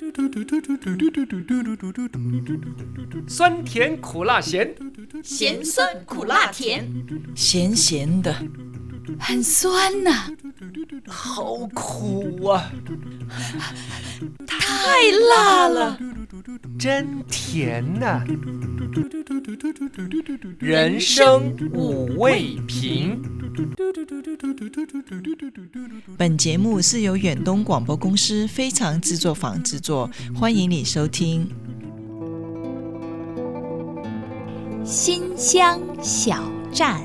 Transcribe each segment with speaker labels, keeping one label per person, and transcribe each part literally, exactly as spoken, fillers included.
Speaker 1: 酸甜苦辣咸，
Speaker 2: 咸酸苦辣甜，
Speaker 3: 咸咸的，
Speaker 2: 很酸呐、啊，
Speaker 1: 好苦啊，
Speaker 2: 太辣了，
Speaker 1: 真甜呐、啊！人生五味瓶。
Speaker 3: 本节目是由远东广播公司非常制作坊制作，欢迎你收听。
Speaker 2: 新乡小站，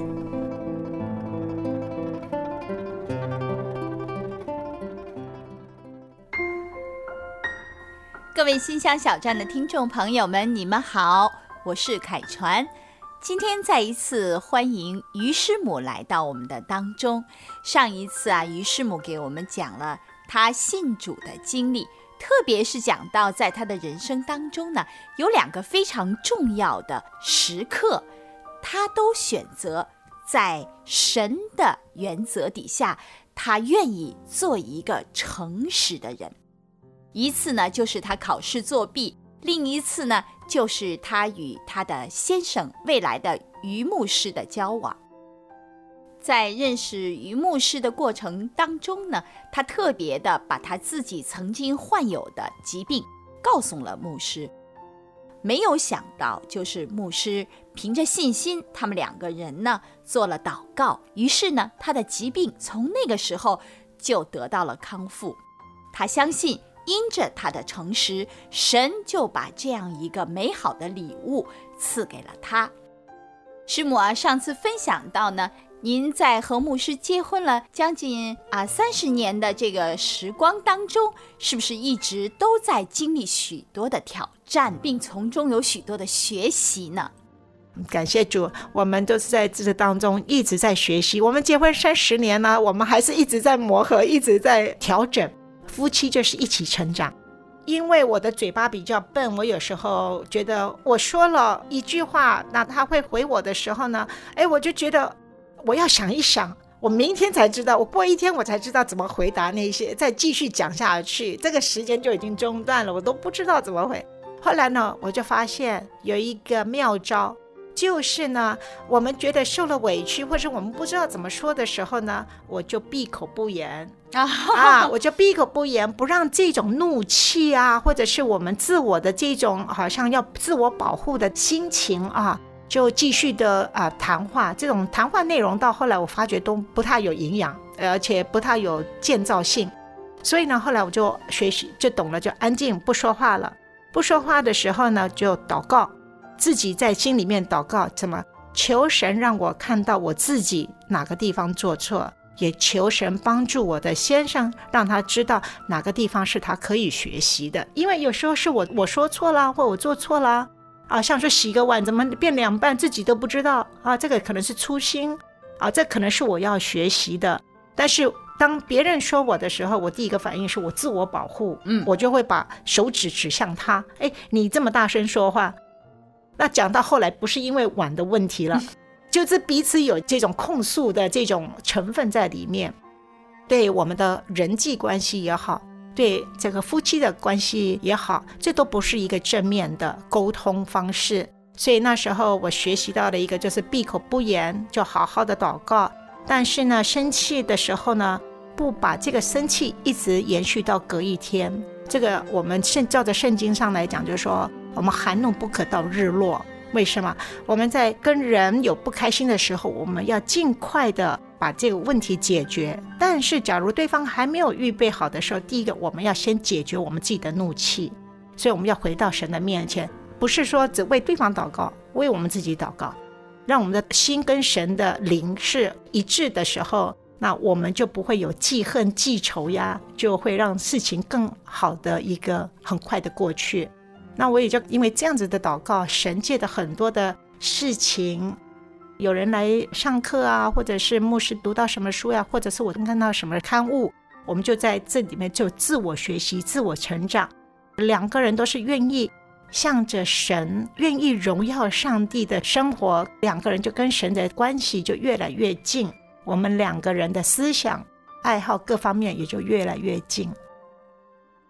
Speaker 2: 各位新乡小站的听众朋友们，你们好，我是凯传。今天再一次欢迎于师母来到我们的当中。上一次啊，于师母给我们讲了她信主的经历，特别是讲到在她的人生当中呢，有两个非常重要的时刻，她都选择在神的原则底下，她愿意做一个诚实的人。一次呢，就是她考试作弊，另一次呢，就是他与他的先生未来的于牧师的交往。在认识于牧师的过程当中呢，他特别的把他自己曾经患有的疾病告诉了牧师。没有想到，就是牧师凭着信心，他们两个人呢做了祷告，于是呢，他的疾病从那个时候就得到了康复。他相信因着他的诚实，神就把这样一个美好的礼物赐给了他。师母啊，上次分享到呢，您在和牧师结婚了将近啊三十年的这个时光当中，是不是一直都在经历许多的挑战，并从中有许多的学习呢？
Speaker 4: 感谢主，我们都是在这当中一直在学习。我们结婚三十年了，我们还是一直在磨合，一直在调整。夫妻就是一起成长。因为我的嘴巴比较笨，我有时候觉得我说了一句话，那他会回我的时候呢，哎，我就觉得我要想一想，我明天才知道，我过一天我才知道怎么回答那些，再继续讲下去，这个时间就已经中断了，我都不知道怎么回。后来呢，我就发现有一个妙招，就是呢，我们觉得受了委屈，或者我们不知道怎么说的时候呢，我就闭口不言啊，我就闭口不言，不让这种怒气啊，或者是我们自我的这种好像要自我保护的心情啊，就继续的啊谈话。这种谈话内容到后来我发觉都不太有营养，而且不太有建造性。所以呢，后来我就学习，就懂了，就安静不说话了。不说话的时候呢，就祷告，自己在心里面祷告，怎么求神让我看到我自己哪个地方做错，也求神帮助我的先生，让他知道哪个地方是他可以学习的。因为有时候是我我说错了，或我做错了啊，像说洗个碗怎么变两半自己都不知道啊，这个可能是粗心啊，这可能是我要学习的。但是当别人说我的时候，我第一个反应是我自我保护，嗯，我就会把手指指向他，哎，你这么大声说话。那讲到后来不是因为碗的问题了，就是彼此有这种控诉的这种成分在里面，对我们的人际关系也好，对这个夫妻的关系也好，这都不是一个正面的沟通方式。所以那时候我学习到的一个就是闭口不言，就好好的祷告。但是呢，生气的时候呢，不把这个生气一直延续到隔一天。这个我们照着圣经上来讲，就是说我们含怒不可到日落。为什么？我们在跟人有不开心的时候，我们要尽快的把这个问题解决。但是假如对方还没有预备好的时候，第一个我们要先解决我们自己的怒气。所以我们要回到神的面前，不是说只为对方祷告，为我们自己祷告，让我们的心跟神的灵是一致的时候，那我们就不会有记恨记仇呀，就会让事情更好的一个很快的过去。那我也就因为这样子的祷告，神借的很多的事情，有人来上课啊，或者是牧师读到什么书呀、啊，或者是我看到什么刊物，我们就在这里面就自我学习自我成长。两个人都是愿意向着神，愿意荣耀上帝的生活，两个人就跟神的关系就越来越近，我们两个人的思想爱好各方面也就越来越近。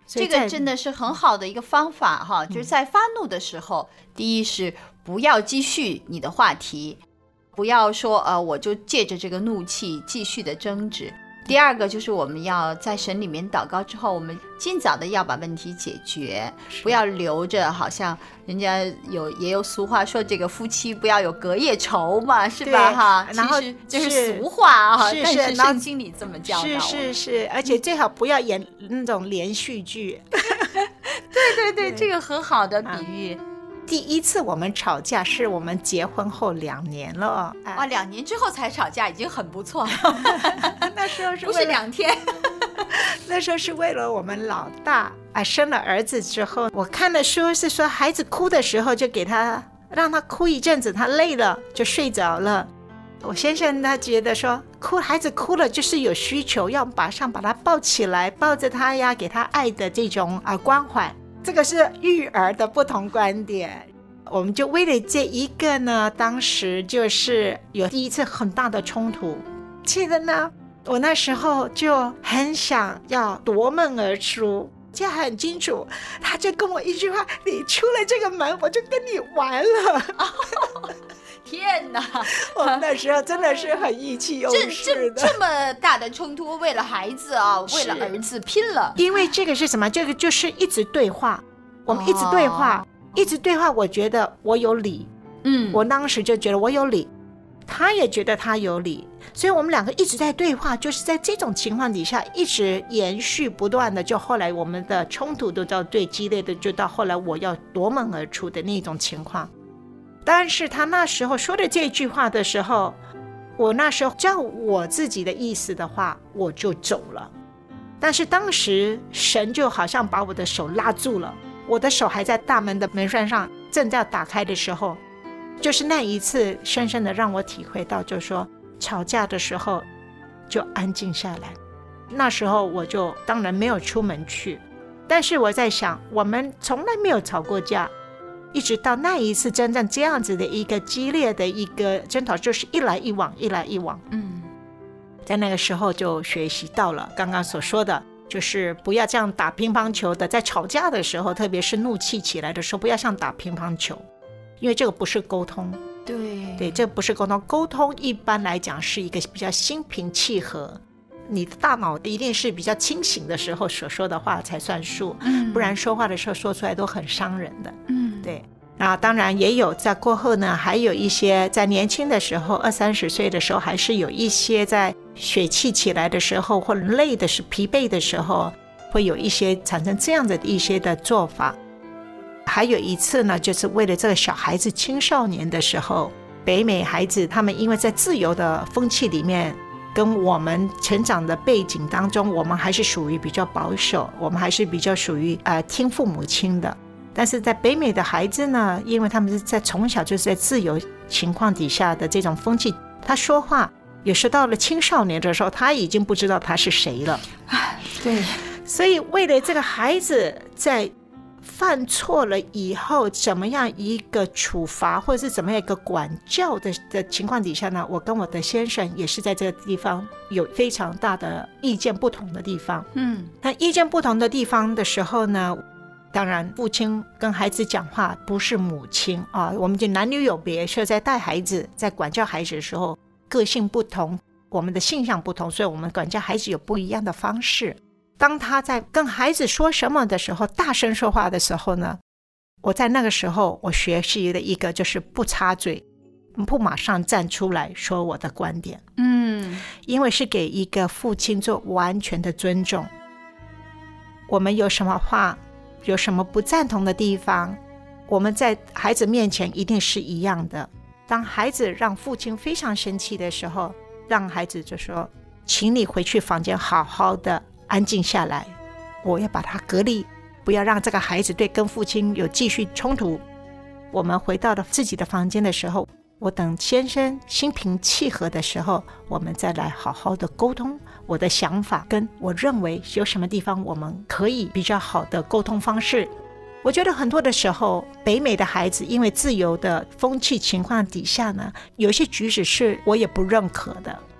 Speaker 2: 这个真的是很好的一个方法哈，就是在发怒的时候，嗯、第一是不要继续你的话题，不要说呃我就借着这个怒气继续的争执。第二个就是我们要在神里面祷告之后，我们尽早的要把问题解决，不要留着，好像人家有也有俗话说这个夫妻不要有隔夜仇嘛，是吧哈？
Speaker 4: 然后
Speaker 2: 其实就是俗话哈，
Speaker 4: 是
Speaker 2: 但是圣经里这么教导我们。
Speaker 4: 是是是，而且最好不要演那种连续剧。
Speaker 2: 对对对，这个很好的比喻。啊，
Speaker 4: 第一次我们吵架是我们结婚后两年了，
Speaker 2: 哇，两年之后才吵架已经很不错了。
Speaker 4: 那时候是
Speaker 2: 不是两天？
Speaker 4: 那时候是为了我们老大啊，生了儿子之后，我看的书是说，孩子哭的时候就给他让他哭一阵子，他累了就睡着了。我先生他觉得说，哭孩子哭了就是有需求，要马上把他抱起来，抱着他呀，给他爱的这种啊关怀。这个是育儿的不同观点，我们就为了这一个呢，当时就是有第一次很大的冲突。记得呢，我那时候就很想要夺门而出，记得很清楚，他就跟我一句话：“你出了这个门，我就跟你玩了。
Speaker 2: 哦”天哪！
Speaker 4: 我们那时候真的是很意气用事的，
Speaker 2: 这这么大的冲突，为了孩子啊，为了儿子拼了。
Speaker 4: 因为这个是什么？这个就是一直对话，我们一直对话，哦、一直对话。我觉得我有理，嗯，我当时就觉得我有理，他也觉得他有理，所以我们两个一直在对话，就是在这种情况底下一直延续不断的。就后来我们的冲突都到最激烈的，就到后来我要夺门而出的那种情况。但是他那时候说的这句话的时候，我那时候照我自己的意思的话，我就走了。但是当时神就好像把我的手拉住了，我的手还在大门的门栓上，正在打开的时候，就是那一次深深的让我体会到，就是说吵架的时候就安静下来。那时候我就当然没有出门去，但是我在想，我们从来没有吵过架，一直到那一次真正这样子的一个激烈的一个争吵，就是一来一往一来一往。嗯，在那个时候就学习到了刚刚所说的，就是不要这样打乒乓球的，在吵架的时候，特别是怒气起来的时候，不要像打乒乓球，因为这个不是沟通。
Speaker 2: 对
Speaker 4: 对，这不是沟通。沟通一般来讲是一个比较心平气和，你的大脑一定是比较清醒的时候所说的话才算数，嗯，不然说话的时候说出来都很伤人的。嗯，对。那当然也有在过后呢，还有一些在年轻的时候，二三十岁的时候，还是有一些在血气起来的时候，或者累的是疲惫的时候，会有一些产生这样的一些的做法。还有一次呢，就是为了这个小孩子青少年的时候，北美孩子他们因为在自由的风气里面，跟我们成长的背景当中，我们还是属于比较保守，我们还是比较属于呃听父母亲的。但是在北美的孩子呢，因为他们是在从小就是在自由情况底下的这种风气，他说话有时到了青少年的时候，他已经不知道他是谁了。
Speaker 2: 对，
Speaker 4: 所以为了这个孩子在犯错了以后怎么样一个处罚，或者是怎么样一个管教 的, 的情况底下呢，我跟我的先生也是在这个地方有非常大的意见不同的地方。嗯，那意见不同的地方的时候呢，当然父亲跟孩子讲话不是母亲啊，我们就男女有别，所以在带孩子在管教孩子的时候个性不同，我们的性向不同，所以我们管教孩子有不一样的方式。当他在跟孩子说什么的时候，大声说话的时候呢，我在那个时候我学习了一个，就是不插嘴，不马上站出来说我的观点。嗯，因为是给一个父亲做完全的尊重。我们有什么话，有什么不赞同的地方，我们在孩子面前一定是一样的。当孩子让父亲非常生气的时候，让孩子就说，请你回去房间好好的安静下来，我要把他隔离，不要让这个孩子对跟父亲有继续冲突。我们回到了自己的房间的时候，我等先生心平气和的时候，我们再来好好的沟通我的想法，跟我认为有什么地方我们可以比较好的沟通方式。我觉得很多的时候，北美的孩子因为自由的风气情况底下呢，有些举止是我也不认可的。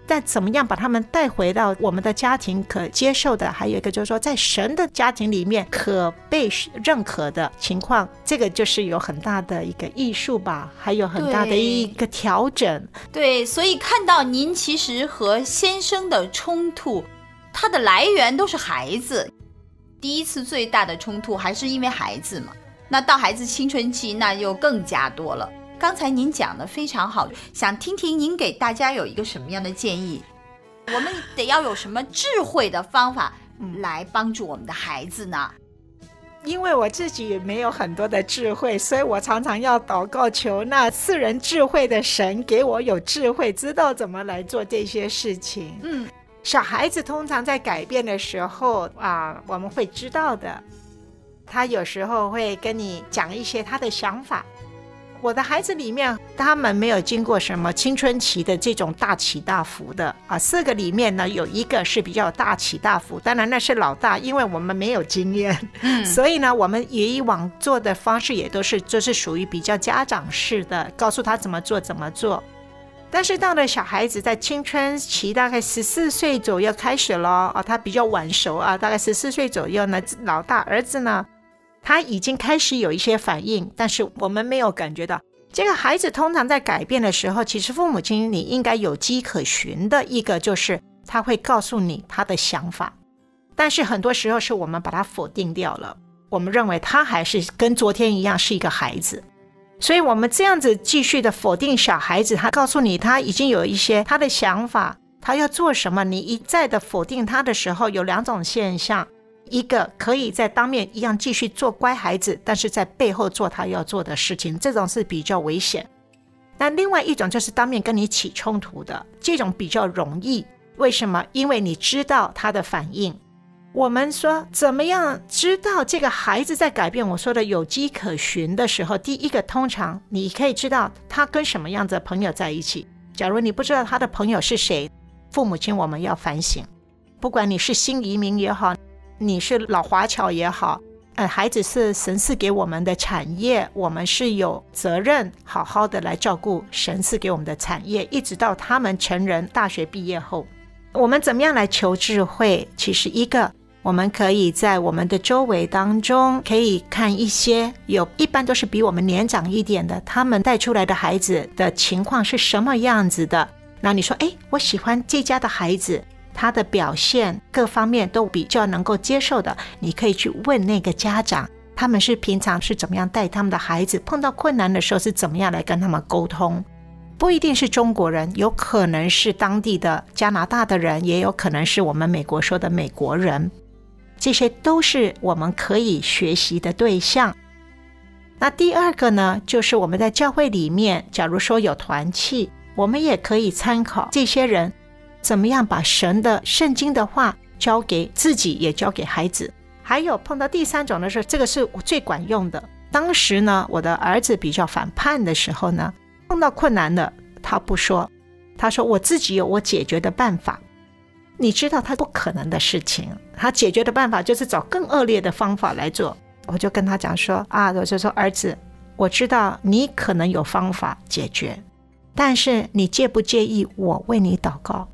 Speaker 4: 但怎么样把他们带回到我们的家庭可接受的，还有一个就是说在神的家庭里面可被认可的情况，这个就是有很大的一个艺术吧，还有很大的一个调整。
Speaker 2: 对, 对，所以看到您其实和先生的冲突，它的来源都是孩子。第一次最大的冲突还是因为孩子嘛，那到孩子青春期那就更加多了。刚才您讲的非常好，想听听您给大家有一个什么样的建议，我们得要有什么智慧的方法来帮助我们的孩子呢？
Speaker 4: 因为我自己也没有很多的智慧，所以我常常要祷告求那赐人智慧的神给我有智慧，知道怎么来做这些事情。嗯，小孩子通常在改变的时候啊，我们会知道的，他有时候会跟你讲一些他的想法。我的孩子里面他们没有经过什么青春期的这种大起大伏的啊，四个里面呢有一个是比较大起大伏，当然那是老大，因为我们没有经验、嗯、所以呢我们以往做的方式也都是就是属于比较家长式的，告诉他怎么做怎么做。但是到了小孩子在青春期大概十四岁左右开始了、啊、他比较晚熟啊，大概十四岁左右呢，老大儿子呢他已经开始有一些反应，但是我们没有感觉到。这个孩子通常在改变的时候，其实父母亲你应该有迹可循的，一个就是他会告诉你他的想法，但是很多时候是我们把他否定掉了，我们认为他还是跟昨天一样是一个孩子，所以我们这样子继续的否定小孩子，他告诉你他已经有一些他的想法，他要做什么，你一再的否定他的时候，有两种现象，一个可以在当面一样继续做乖孩子，但是在背后做他要做的事情，这种是比较危险。那另外一种就是当面跟你起冲突的，这种比较容易。为什么？因为你知道他的反应。我们说怎么样知道这个孩子在改变，我说的有迹可循的时候，第一个通常你可以知道他跟什么样子的朋友在一起。假如你不知道他的朋友是谁，父母亲我们要反省，不管你是新移民也好，你是老华侨也好，呃，孩子是神赐给我们的产业，我们是有责任好好的来照顾神赐给我们的产业，一直到他们成人大学毕业后。我们怎么样来求智慧？其实一个我们可以在我们的周围当中可以看一些，有一般都是比我们年长一点的，他们带出来的孩子的情况是什么样子的。那你说诶，我喜欢这家的孩子，他的表现各方面都比较能够接受的，你可以去问那个家长，他们是平常是怎么样带他们的孩子，碰到困难的时候是怎么样来跟他们沟通。不一定是中国人，有可能是当地的加拿大的人，也有可能是我们美国说的美国人，这些都是我们可以学习的对象。那第二个呢，就是我们在教会里面，假如说有团契，我们也可以参考这些人怎么样把神的圣经的话交给自己，也交给孩子。还有碰到第三种的时候，这个是最管用的。当时呢，我的儿子比较反叛的时候呢，碰到困难的他不说，他说我自己有我解决的办法。你知道他不可能的事情，他解决的办法就是找更恶劣的方法来做。我就跟他讲说啊，我就说儿子，我知道你可能有方法解决，但是你介不介意我为你祷告？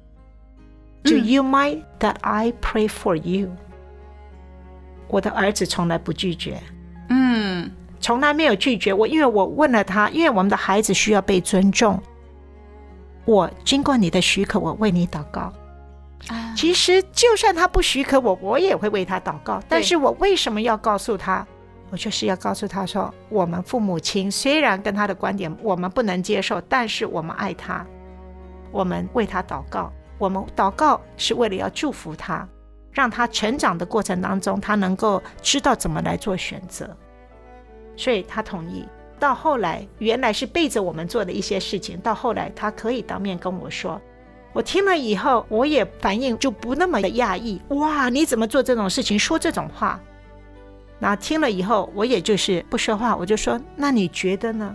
Speaker 4: Do you mind that I pray for you？ 我的儿子从来不拒绝，嗯，从来没有拒绝我，因为我问了他，因为我们的孩子需要被尊重，我经过你的许可，我为你祷告。其实就算他不许可我，我也会为他祷告，但是我为什么要告诉他？我就是要告诉他说，我们父母亲虽然跟他的观点我们不能接受，但是我们爱他，我们为他祷告，我们祷告是为了要祝福他，让他成长的过程当中他能够知道怎么来做选择。所以他同意。到后来原来是背着我们做的一些事情，到后来他可以当面跟我说，我听了以后我也反应就不那么的讶异，哇，你怎么做这种事情，说这种话。然后听了以后我也就是不说话，我就说那你觉得呢？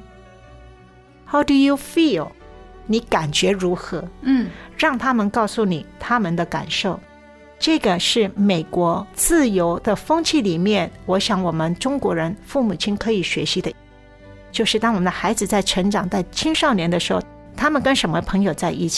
Speaker 4: How do you feel？ 你感觉如何？嗯，让他们告诉你他们的感受。这个是美国自由的风气里面，我想我们中国人父母亲可以学习的，就是当我们的孩子在成长在青少年的时候，他们跟什么朋友在一起，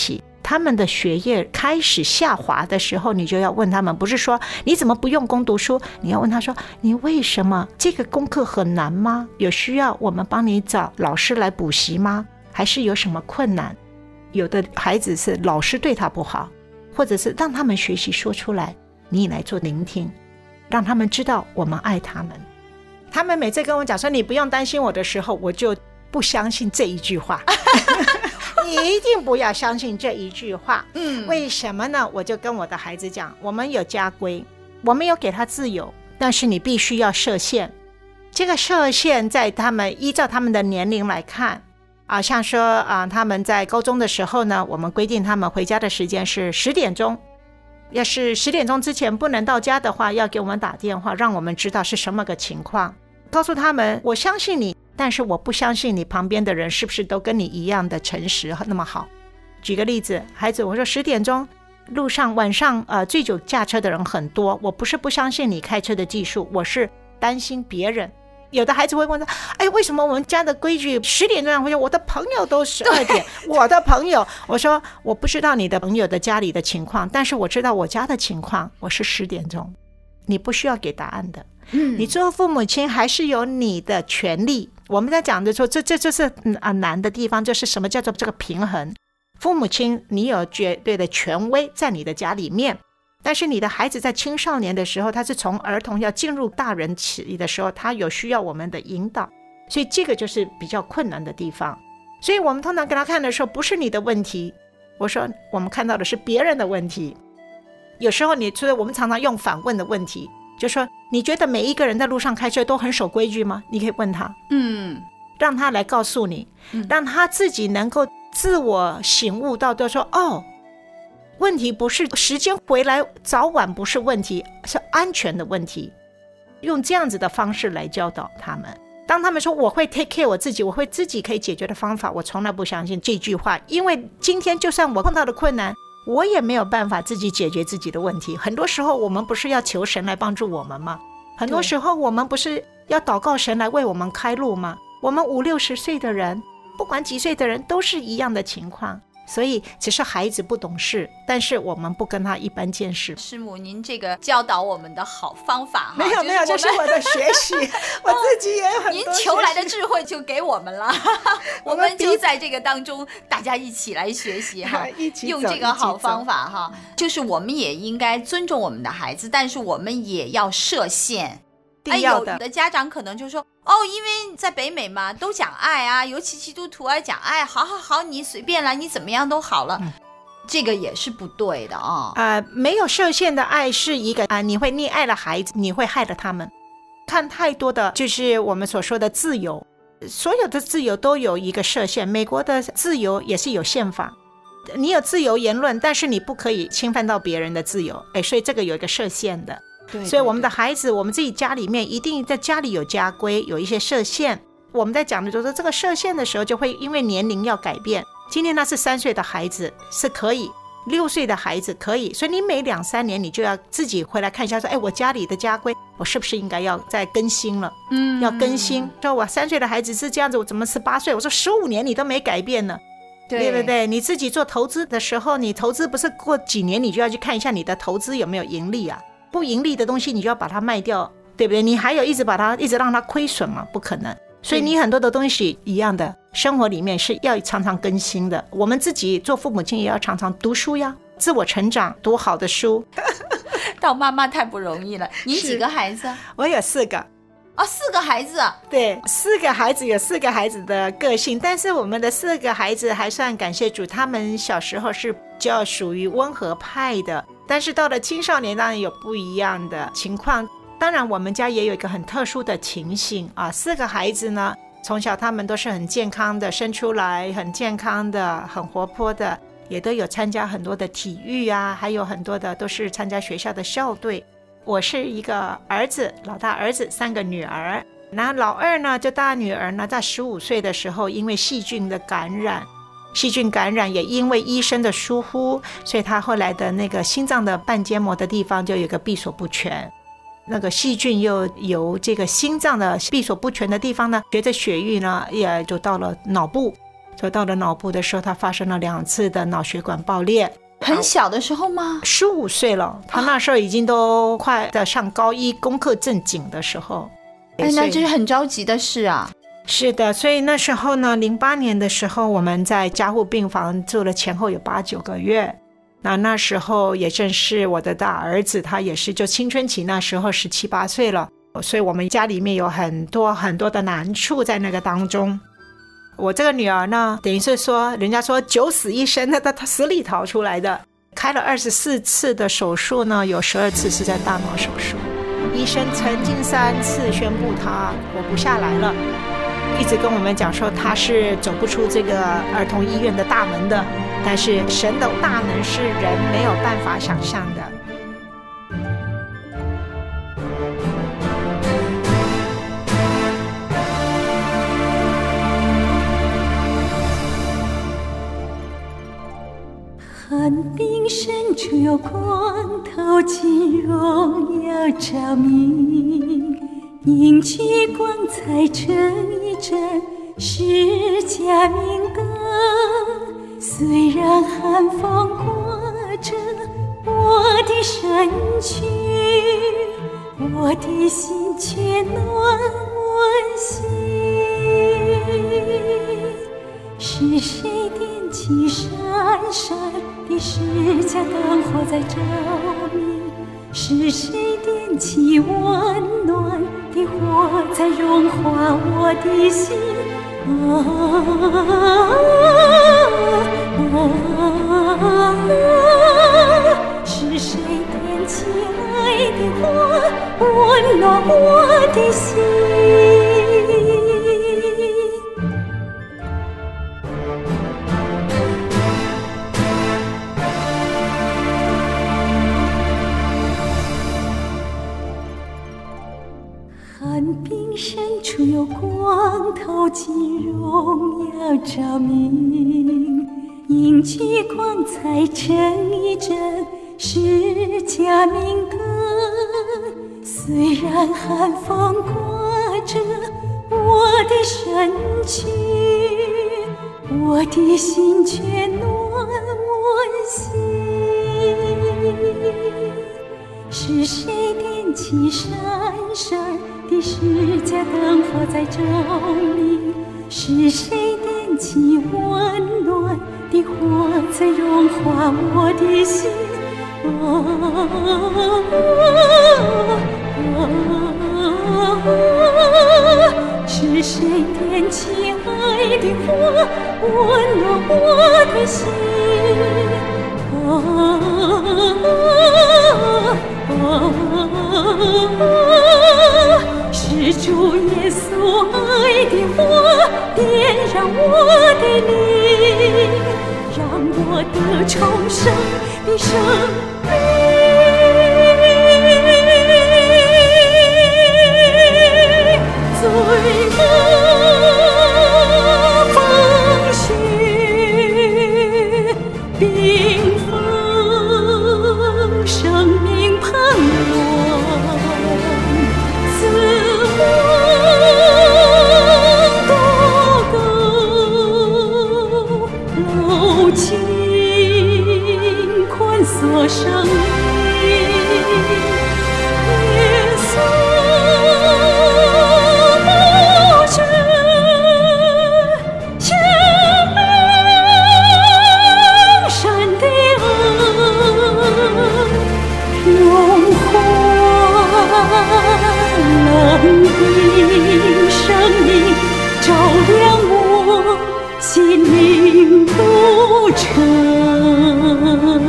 Speaker 4: 他们的学业开始下滑的时候，你就要问他们，不是说你怎么不用功读书，你要问他说，你为什么这个功课很难吗？有需要我们帮你找老师来补习吗？还是有什么困难？有的孩子是老师对他不好，或者是让他们学习说出来，你来做聆听，让他们知道我们爱他们。他们每次跟我讲说你不用担心我的时候，我就不相信这一句话你一定不要相信这一句话。嗯，为什么呢？我就跟我的孩子讲，我们有家规，我们有给他自由，但是你必须要设限。这个设限在他们依照他们的年龄来看啊，像说啊，他们在高中的时候呢，我们规定他们回家的时间是十点钟，要是十点钟之前不能到家的话，要给我们打电话，让我们知道是什么个情况，告诉他们我相信你，但是我不相信你旁边的人是不是都跟你一样的诚实那么好。举个例子，孩子，我说十点钟路上晚上呃醉酒驾车的人很多，我不是不相信你开车的技术，我是担心别人。有的孩子会问说，哎，为什么我们家的规矩十点钟要回家，我的朋友都十二点，我的朋友，我说我不知道你的朋友的家里的情况，但是我知道我家的情况，我是十点钟，你不需要给答案的。嗯，你做父母亲还是有你的权利。我们在讲的说，这这就是啊难的地方，就是什么叫做这个平衡。父母亲你有绝对的权威在你的家里面，但是你的孩子在青少年的时候，他是从儿童要进入大人期的时候，他有需要我们的引导，所以这个就是比较困难的地方。所以我们通常跟他看的时候，不是你的问题，我说我们看到的是别人的问题。有时候你所以我们常常用反问的问题，就说你觉得每一个人在路上开车都很守规矩吗？你可以问他，嗯，让他来告诉你，让他自己能够自我醒悟到，就说哦，问题不是时间回来早晚不是问题，是安全的问题。用这样子的方式来教导他们。当他们说我会 take care 我自己，我会自己可以解决的方法，我从来不相信这句话，因为今天就算我碰到的困难，我也没有办法自己解决自己的问题。很多时候我们不是要求神来帮助我们吗？很多时候我们不是要祷告神来为我们开路吗？我们五六十岁的人，不管几岁的人都是一样的情况。所以只是孩子不懂事，但是我们不跟他一般见识。
Speaker 2: 师母，您这个教导我们的好方法
Speaker 4: 没有没有，这是我的学习我自己也有很多学习，
Speaker 2: 您求来的智慧就给我们了我们就在这个当中大家一起来学习哈，
Speaker 4: 一起
Speaker 2: 用这个好方法哈，就是我们也应该尊重我们的孩子，但是我们也要设限。哎，有的家长可能就说哦，因为在北美嘛，都讲爱啊，尤其基督徒爱讲爱，好好好，你随便来，你怎么样都好了，嗯、这个也是不对的啊。
Speaker 4: 呃，没有设限的爱是一个啊、呃，你会溺爱了孩子，你会害了他们。看太多的就是我们所说的自由，所有的自由都有一个设限。美国的自由也是有宪法，你有自由言论，但是你不可以侵犯到别人的自由，哎，所以这个有一个设限的。对对对，所以我们的孩子，我们自己家里面一定在家里有家规，有一些设限。我们在讲的就是这个设限的时候，就会因为年龄要改变。今天他是三岁的孩子是可以，六岁的孩子可以，所以你每两三年你就要自己回来看一下说，哎，我家里的家规我是不是应该要再更新了？嗯，要更新。说我三岁的孩子是这样子，我怎么十八岁？我说十五年你都没改变呢。对对不对？你自己做投资的时候，你投资不是过几年你就要去看一下你的投资有没有盈利啊？不盈利的东西你就要把它卖掉，对不对？你还有一直把它一直让它亏损吗？不可能。所以你很多的东西一样的，生活里面是要常常更新的。我们自己做父母亲也要常常读书呀，自我成长，读好的书
Speaker 2: 当妈妈太不容易了。你几个孩子？
Speaker 4: 我有四个。
Speaker 2: 哦，四个孩子啊？
Speaker 4: 对，四个孩子有四个孩子的个性，但是我们的四个孩子还算感谢主，他们小时候是比较属于温和派的，但是到了青少年当然有不一样的情况。当然我们家也有一个很特殊的情形啊，四个孩子呢，从小他们都是很健康的，生出来很健康的，很活泼的，也都有参加很多的体育啊，还有很多的都是参加学校的校队。我是一个儿子，老大儿子，三个女儿。然后老二呢，就大女儿呢，在十五岁的时候因为细菌的感染，细菌感染也因为医生的疏忽，所以他后来的那个心脏的半结膜的地方就有个闭锁不全，那个细菌又由这个心脏的闭锁不全的地方呢，随着血液呢也就到了脑部， 所以到了脑部的时候，他发生了两次的脑血管爆裂。
Speaker 2: 很小的时候吗？
Speaker 4: 十五岁了，他那时候已经都快在上高一，功课正紧的时候。
Speaker 2: 哎，那这是很着急的事啊。
Speaker 4: 是的，所以那时候呢，零八年的时候，我们在加护病房住了前后有八九个月。那那时候也正是我的大儿子，他也是就青春期，那时候十七八岁了，所以我们家里面有很多很多的难处在那个当中。我这个女儿呢，等于是说人家说九死一生，那她死里逃出来的，开了二十四次的手术呢，有十二次是在大脑手术。医生曾经三次宣布她活不下来了，一直跟我们讲说她是走不出这个儿童医院的大门的，但是神的大能是人没有办法想象的。
Speaker 5: 寒冰深处有光透进荣耀照明，凝聚光彩成一盏释迦明灯。虽然寒风刮着我的身躯，我的心却暖温馨。是谁点起闪闪的释迦灯火在照明？是谁点起温暖的火在融化我的心？啊啊啊！是谁点起爱的火，温暖我的心？寒冰深处有光透进荣耀照明，凝聚光彩成一盏释迦明灯。虽然寒风刮着我的身躯，我的心却暖温馨。是谁点起闪闪的释迦灯火在照明？是谁点起温暖的火在融化我的心？啊啊啊！是谁点起爱的火，温暖我的心？啊啊啊！是主耶稣爱的火点燃我的灵，让我得重生的生命。最后风雪冰封生命盼望，自我多够搂紧宽锁生命，耶稣生命照亮我心灵路程。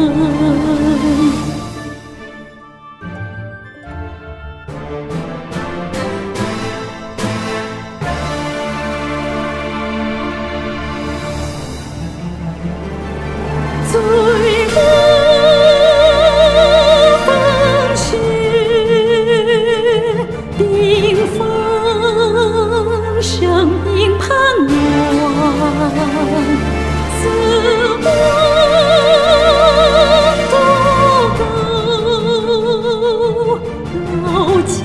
Speaker 5: 最后风雪冰封生命盼望，自我多够牢紧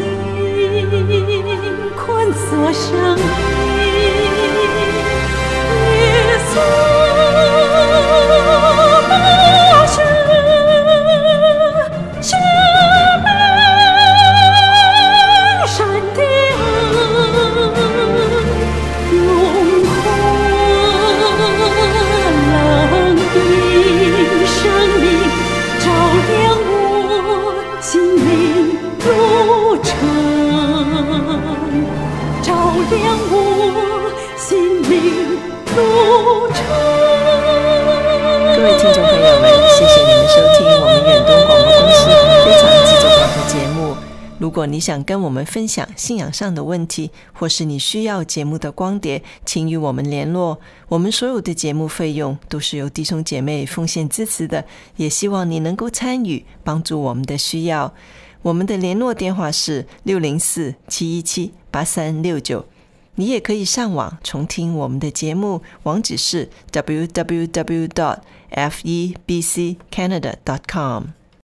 Speaker 5: 宽锁生命，耶稣
Speaker 3: 各位听众朋友们，谢谢你们收听我们远东广播公司非常制作坊的节目。如果你想跟我们分享信仰上的问题，或是你需要节目的光碟，请与我们联络。我们所有的节目费用都是由弟兄姐妹奉献支持的，也希望你能够参与，帮助我们的需要。我们的联络电话是六零四七一七八三六九。你也可以上网重听我们的节目，网址是 double u double u double u dot f e b c canada dot com。